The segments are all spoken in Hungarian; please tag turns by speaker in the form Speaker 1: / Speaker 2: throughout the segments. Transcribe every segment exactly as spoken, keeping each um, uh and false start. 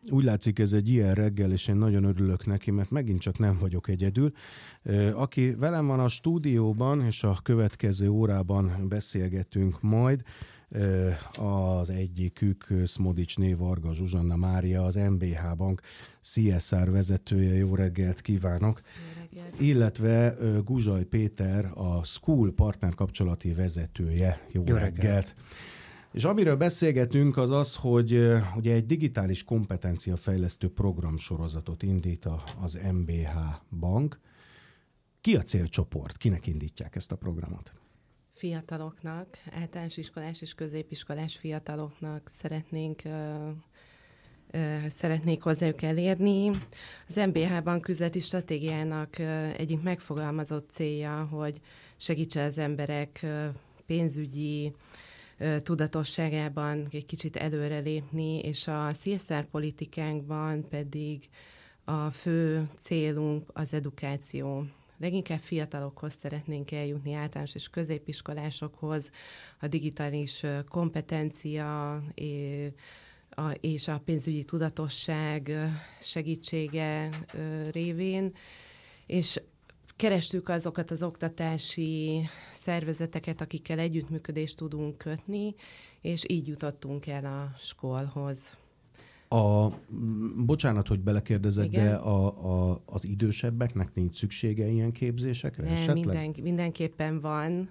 Speaker 1: Úgy látszik, ez egy ilyen reggel, és én nagyon örülök neki, mert megint csak nem vagyok egyedül. Aki velem van a stúdióban, és a következő órában beszélgetünk majd, az egyikük Szmodicsné Varga Zsuzsanna Mária, az em bé há Bank cé es er vezetője. Jó reggelt kívánok! Jó reggelt. Illetve Guzsaj Péter, a School partner kapcsolati vezetője. Jó, Jó reggelt! reggelt. És amiről beszélgetünk, az az, hogy ugye egy digitális kompetenciafejlesztő programsorozatot indít az em bé há Bank. Ki a célcsoport? Kinek indítják ezt a programot?
Speaker 2: Fiataloknak, általános iskolás és középiskolás fiataloknak szeretnénk, uh, uh, szeretnék hozzájuk elérni. Az em bé há Bank üzleti stratégiának uh, egyik megfogalmazott célja, hogy segítse az emberek uh, pénzügyi tudatosságában egy kicsit előrelépni, és a cé es er politikánkban pedig a fő célunk az edukáció. Leginkább fiatalokhoz szeretnénk eljutni, általános és középiskolásokhoz, a digitális kompetencia és a pénzügyi tudatosság segítsége révén, és kerestük azokat az oktatási szervezeteket, akikkel együttműködést tudunk kötni, és így jutottunk el a skólhoz.
Speaker 1: A, bocsánat, hogy belekérdezek, Igen? de a, a, az idősebbeknek nincs szüksége ilyen képzésekre?
Speaker 2: Nem, minden, mindenképpen van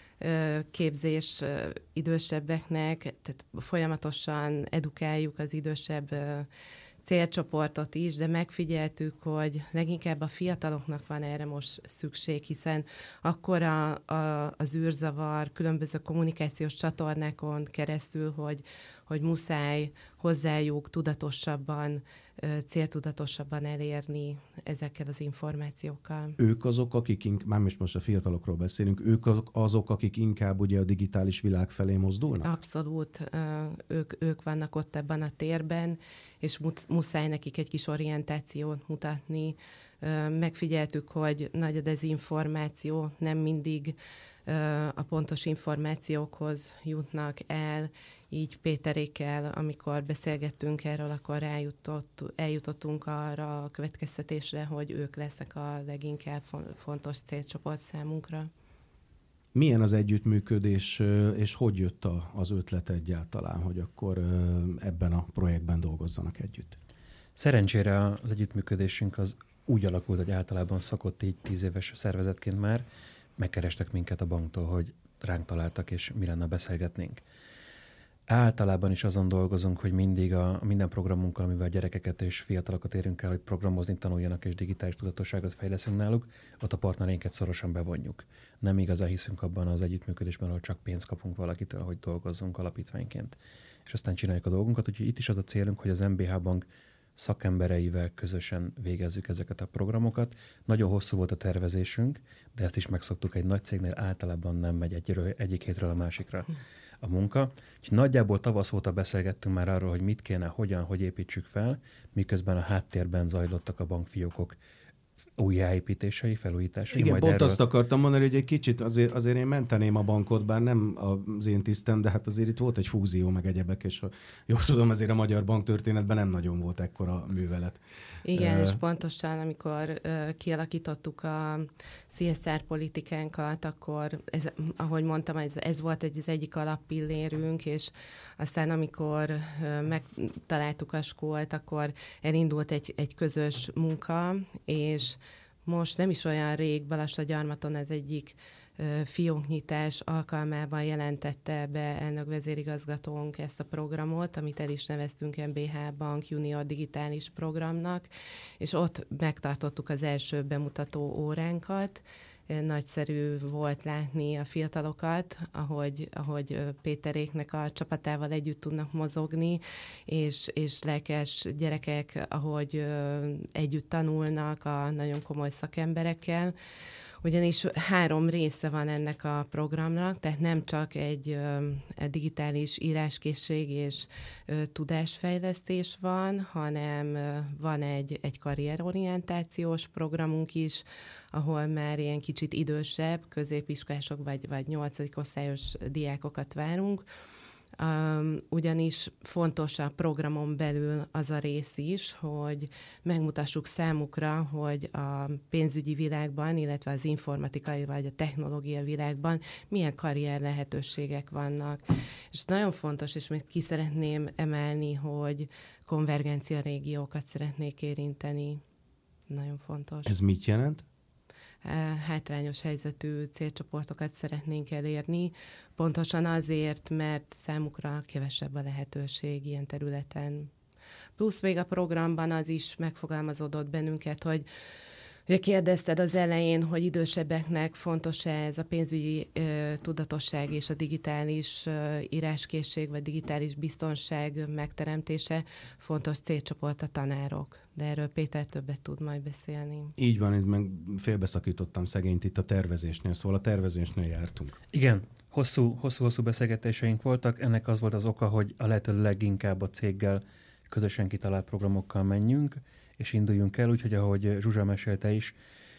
Speaker 2: képzés idősebbeknek, tehát folyamatosan edukáljuk az idősebb célcsoportot is, de megfigyeltük, hogy leginkább a fiataloknak van erre most szükség, hiszen akkor a, a, az űrzavar különböző kommunikációs csatornákon keresztül, hogy, hogy muszáj hozzájuk tudatosabban, céltudatosabban elérni ezekkel az információkkal.
Speaker 1: Ők azok, akik, ink- már most, most a fiatalokról beszélünk, ők azok, akik inkább ugye a digitális világ felé mozdulnak?
Speaker 2: Abszolút. Ők, ők vannak ott ebben a térben, és muszáj nekik egy kis orientációt mutatni. Megfigyeltük, hogy nagy a dezinformáció, nem mindig a pontos információkhoz jutnak el, így Péterékkel, amikor beszélgettünk erről, akkor eljutott, eljutottunk arra a következtetésre, hogy ők lesznek a leginkább fontos célcsoport számunkra.
Speaker 1: Milyen az együttműködés, és hogy jött az ötlet egyáltalán, hogy akkor ebben a projektben dolgozzanak együtt?
Speaker 3: Szerencsére az együttműködésünk az úgy alakult, hogy általában szokott így tíz éves szervezetként már, megkerestek minket a banktól, hogy ránk találtak, és mi lenne beszélgetnénk. Általában is azon dolgozunk, hogy mindig a minden programunkkal, amivel gyerekeket és fiatalokat érünk el, hogy programozni tanuljanak és digitális tudatosságot fejleszünk náluk, ott a partnereinket szorosan bevonjuk. Nem igazán hiszünk abban az együttműködésben, ahol csak pénzt kapunk valakitől, hogy dolgozzunk alapítványként. És aztán csináljuk a dolgunkat, úgyhogy itt is az a célunk, hogy az em bé há Bank szakembereivel közösen végezzük ezeket a programokat. Nagyon hosszú volt a tervezésünk, de ezt is megszoktuk, egy nagy cégnél általában nem megy egyről, egyik hétről a másikra a munka. Úgyhogy nagyjából tavasz óta beszélgettünk már arról, hogy mit kéne, hogyan, hogy építsük fel, miközben a háttérben zajlottak a bankfiókok újjáépítései, felújításai.
Speaker 1: Igen,
Speaker 3: majd
Speaker 1: pont
Speaker 3: erről...
Speaker 1: azt akartam mondani, hogy egy kicsit azért, azért én menteném a bankot, bár nem az én tisztem, de hát azért itt volt egy fúzió, meg egyebek, és ha jól tudom, azért a magyar banktörténetben nem nagyon volt ekkora művelet.
Speaker 2: Igen, uh, és pontosan, amikor uh, kialakítottuk a cé es er politikánkat, akkor, ez, ahogy mondtam, ez, ez volt egy, az egyik alappillérünk, és aztán amikor uh, megtaláltuk a skólt, akkor elindult egy, egy közös munka, és most nem is olyan rég Balassagyarmaton ez egyik uh, fióknyitás alkalmában jelentette be elnök vezérigazgatónk ezt a programot, amit el is neveztünk em bé há Bank Junior Digitális Programnak, és ott megtartottuk az első bemutató óránkat. Nagyszerű volt látni a fiatalokat, ahogy, ahogy Péteréknek a csapatával együtt tudnak mozogni, és, és lelkes gyerekek, ahogy együtt tanulnak a nagyon komoly szakemberekkel. Ugyanis három része van ennek a programnak, tehát nem csak egy, egy digitális íráskészség és tudásfejlesztés van, hanem van egy, egy karrierorientációs programunk is, ahol már ilyen kicsit idősebb középiskolások vagy, vagy nyolcadik osztályos diákokat várunk, Um, ugyanis fontos a programon belül az a rész is, hogy megmutassuk számukra, hogy a pénzügyi világban, illetve az informatikai vagy a technológia világban milyen karrier lehetőségek vannak. És nagyon fontos, és még ki szeretném emelni, hogy konvergencia régiókat szeretnék érinteni. Nagyon fontos.
Speaker 1: Ez mit jelent?
Speaker 2: Hátrányos helyzetű célcsoportokat szeretnénk elérni, pontosan azért, mert számukra kevesebb a lehetőség ilyen területen. Plusz még a programban az is megfogalmazódott bennünket, hogy ugye kérdezted az elején, hogy idősebbeknek fontos-e ez a pénzügyi ö, tudatosság és a digitális ö, íráskészség, vagy digitális biztonság megteremtése. Fontos célcsoport a tanárok. De erről Péter többet tud majd beszélni.
Speaker 1: Így van, itt meg félbeszakítottam szegényt itt a tervezésnél, szóval a tervezésnél jártunk.
Speaker 3: Igen, hosszú, hosszú-hosszú beszélgetéseink voltak. Ennek az volt az oka, hogy a lehető leginkább a céggel közösen kitalált programokkal menjünk, és induljunk el, úgyhogy ahogy Zsuzsa mesélte is,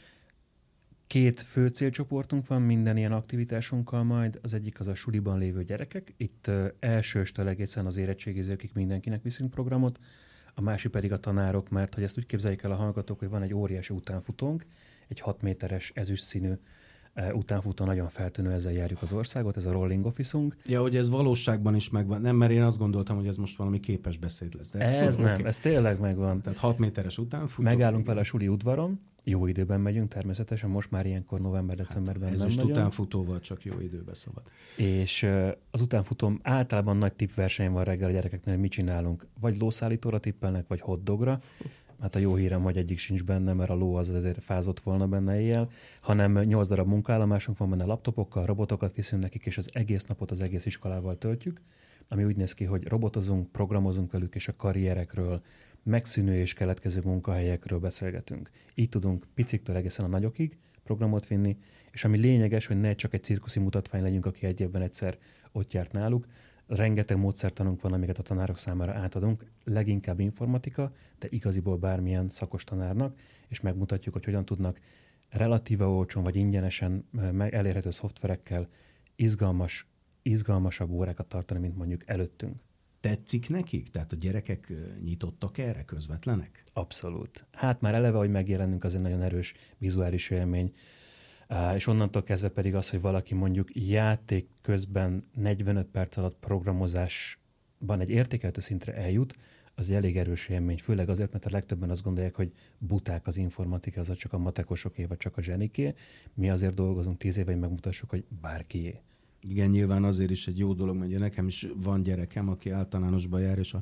Speaker 3: két fő célcsoportunk van minden ilyen aktivitásunkkal majd. Az egyik az a suliban lévő gyerekek. Itt uh, elsőstől egészen az érettségizőkig mindenkinek viszünk programot. A másik pedig a tanárok, mert hogy ezt úgy képzeljék el a hallgatók, hogy van egy óriási utánfutónk, egy hat méteres ezüst színű uh, utánfutó, nagyon feltűnő, ezzel járjuk az országot, ez a rolling office-unk.
Speaker 1: Ja, hogy ez valóságban is megvan. Nem, mert én azt gondoltam, hogy ez most valami képes beszéd lesz. De
Speaker 3: ez
Speaker 1: szóval,
Speaker 3: nem,
Speaker 1: okay.
Speaker 3: Ez tényleg megvan.
Speaker 1: Tehát hat méteres utánfutó.
Speaker 3: Megállunk vele a suli udvaron, jó időben megyünk természetesen, most már ilyenkor november-decemberben
Speaker 1: hát
Speaker 3: nem
Speaker 1: ezüst
Speaker 3: nagyon.
Speaker 1: utánfutóval csak jó időben szabad.
Speaker 3: És uh, az utánfutóm általában nagy tippverseny van reggel a gyerekeknél, mit csinálunk. Vagy lószállítóra tippelnek, vagy hotdogra. Hát a jó hírem, hogy egyik sincs benne, mert a ló az azért fázott volna benne éjjel, hanem nyolc darab munkállomásunk van benne, laptopokkal, robotokat viszünk nekik, és az egész napot az egész iskolával töltjük, ami úgy néz ki, hogy robotozunk, programozunk velük, és a karrierekről, megszűnő és keletkező munkahelyekről beszélgetünk. Így tudunk piciktől egészen a nagyokig programot vinni, és ami lényeges, hogy ne csak egy cirkuszi mutatvány legyünk, aki egy évben egyszer ott járt náluk. Rengeteg módszertanunk van, amiket a tanárok számára átadunk, leginkább informatika, de igaziból bármilyen szakos tanárnak, és megmutatjuk, hogy hogyan tudnak relatíve olcsón vagy ingyenesen elérhető szoftverekkel izgalmas, izgalmasabb órákat tartani, mint mondjuk előttünk.
Speaker 1: Tetszik nekik? Tehát a gyerekek nyitottak erre, közvetlenek?
Speaker 3: Abszolút. Hát már eleve, hogy megjelenünk, az egy nagyon erős vizuális élmény. Uh, és onnantól kezdve pedig az, hogy valaki mondjuk játék közben negyvenöt perc alatt programozásban egy értékelhető szintre eljut, az egy elég erős élmény, főleg azért, mert a legtöbben azt gondolják, hogy buták az informatika, az csak a matekosoké, vagy csak a zseniké. Mi azért dolgozunk tíz éve, hogy megmutassuk, hogy bárkié.
Speaker 1: Igen, nyilván azért is egy jó dolog, mert nekem is van gyerekem, aki általánosba jár, és a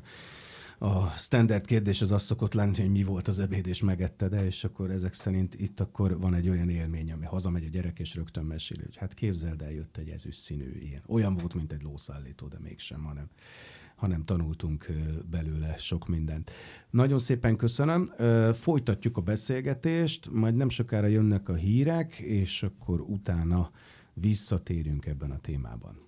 Speaker 1: A standard kérdés az az szokott lenni, hogy mi volt az ebéd, és megette-e, és akkor ezek szerint itt akkor van egy olyan élmény, ami hazamegy a gyerek, és rögtön meséli, hogy hát képzeld el, jött egy ezüst színű ilyen. Olyan volt, mint egy lószállító, de mégsem, hanem, hanem tanultunk belőle sok mindent. Nagyon szépen köszönöm. Folytatjuk a beszélgetést, majd nem sokára jönnek a hírek, és akkor utána visszatérünk ebben a témában.